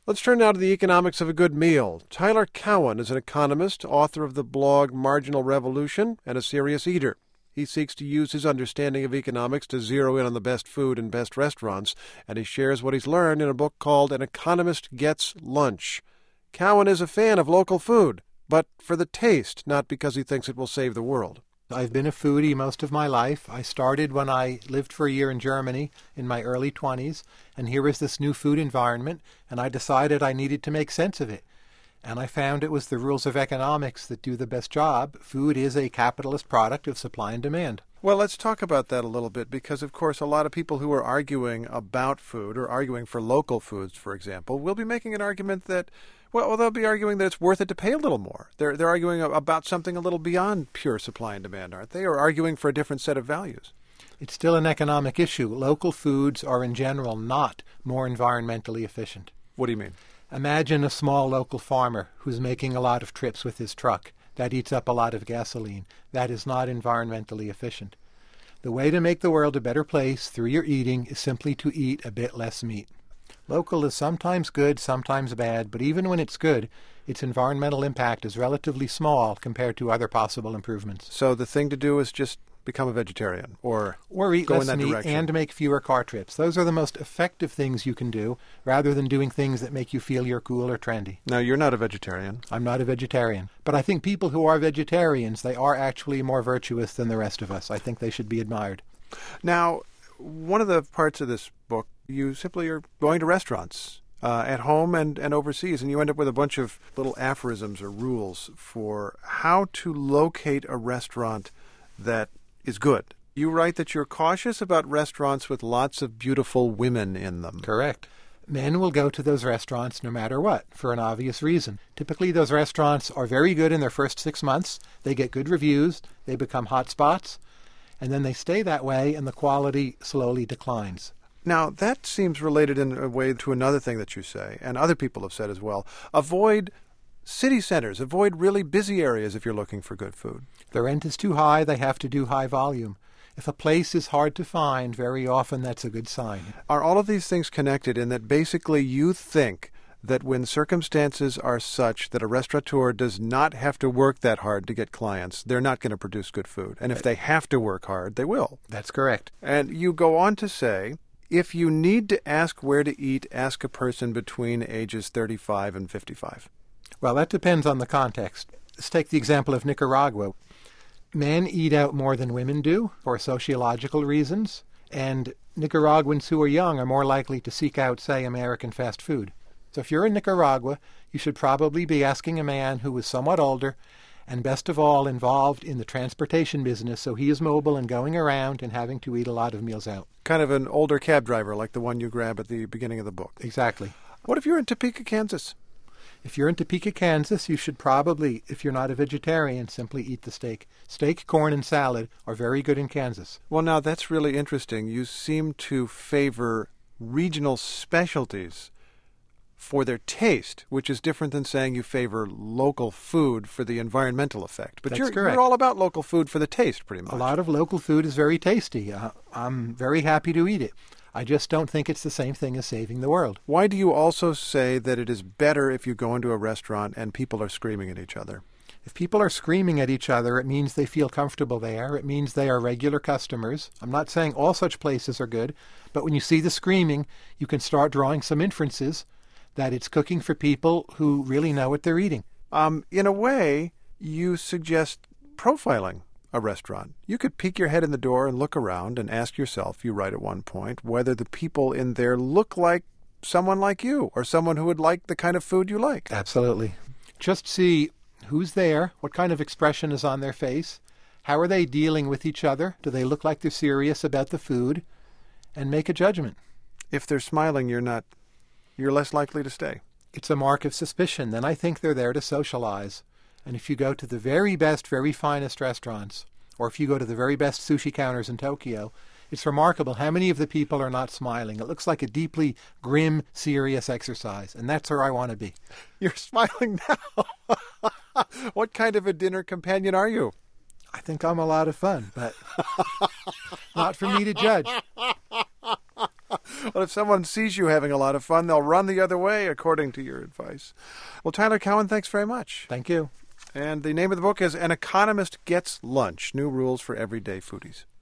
Let's turn now to the economics of a good meal. Tyler Cowen is an economist, author of the blog Marginal Revolution, and a serious eater. He seeks to use his understanding of economics to zero in on the best food and best restaurants, and he shares what he's learned in a book called An Economist Gets Lunch. Cowen is a fan of local food, but for the taste, not because he thinks it will save the world. I've been a foodie most of my life. I started when I lived for a year in Germany in my early 20s, and here was this new food environment, and I decided I needed to make sense of it. And I found it was the rules of economics that do the best job. Food is a capitalist product of supply and demand. Well, let's talk about that a little bit because, of course, a lot of people who are arguing about food or arguing for local foods, for example, will be making an argument that, well, they'll be arguing that it's worth it to pay a little more. They're arguing about something a little beyond pure supply and demand, aren't they? Or arguing for a different set of values. It's still an economic issue. Local foods are, in general, not more environmentally efficient. What do you mean? Imagine a small local farmer who's making a lot of trips with his truck. That eats up a lot of gasoline. That is not environmentally efficient. The way to make the world a better place through your eating is simply to eat a bit less meat. Local is sometimes good, sometimes bad, but even when it's good, its environmental impact is relatively small compared to other possible improvements. So the thing to do is just become a vegetarian or eat go less in that meat direction. And make fewer car trips. Those are the most effective things you can do, rather than doing things that make you feel you're cool or trendy. Now, you're not a vegetarian. I'm not a vegetarian. But I think people who are vegetarians, they are actually more virtuous than the rest of us. I think they should be admired. Now, one of the parts of this book, you simply are going to restaurants at home and overseas, and you end up with a bunch of little aphorisms or rules for how to locate a restaurant that is good. You write that you're cautious about restaurants with lots of beautiful women in them. Correct. Men will go to those restaurants no matter what, for an obvious reason. Typically, those restaurants are very good in their first 6 months. They get good reviews. They become hot spots. And then they stay that way, and the quality slowly declines. Now, that seems related in a way to another thing that you say, and other people have said as well. Avoid city centers. Avoid really busy areas if you're looking for good food. The rent is too high. They have to do high volume. If a place is hard to find, very often that's a good sign. Are all of these things connected in that basically you think that when circumstances are such that a restaurateur does not have to work that hard to get clients, they're not going to produce good food? And if they have to work hard, they will. That's correct. And you go on to say, if you need to ask where to eat, ask a person between ages 35 and 55. Well, that depends on the context. Let's take the example of Nicaragua. Men eat out more than women do for sociological reasons, and Nicaraguans who are young are more likely to seek out, say, American fast food. So if you're in Nicaragua, you should probably be asking a man who is somewhat older and best of all involved in the transportation business, so he is mobile and going around and having to eat a lot of meals out. Kind of an older cab driver like the one you grab at the beginning of the book. Exactly. What if you're in Topeka, Kansas? If you're in Topeka, Kansas, you should probably, if you're not a vegetarian, simply eat the steak. Steak, corn, and salad are very good in Kansas. Well, now, that's really interesting. You seem to favor regional specialties for their taste, which is different than saying you favor local food for the environmental effect. But you're all about local food for the taste, pretty much. A lot of local food is very tasty. I'm very happy to eat it. I just don't think it's the same thing as saving the world. Why do you also say that it is better if you go into a restaurant and people are screaming at each other? If people are screaming at each other, it means they feel comfortable there. It means they are regular customers. I'm not saying all such places are good, but when you see the screaming, you can start drawing some inferences that it's cooking for people who really know what they're eating. In a way, you suggest profiling a restaurant. You could peek your head in the door and look around and ask yourself, you write at one point, whether the people in there look like someone like you or someone who would like the kind of food you like. Absolutely. Just see who's there, what kind of expression is on their face, how are they dealing with each other, do they look like they're serious about the food, and make a judgment. If they're smiling, you're less likely to stay. It's a mark of suspicion. Then I think they're there to socialize. And if you go to the very best, very finest restaurants, or if you go to the very best sushi counters in Tokyo, it's remarkable how many of the people are not smiling. It looks like a deeply grim, serious exercise, and that's where I want to be. You're smiling now. What kind of a dinner companion are you? I think I'm a lot of fun, but not for me to judge. Well, if someone sees you having a lot of fun, they'll run the other way, according to your advice. Well, Tyler Cowen, thanks very much. Thank you. And the name of the book is An Economist Gets Lunch, New Rules for Everyday Foodies.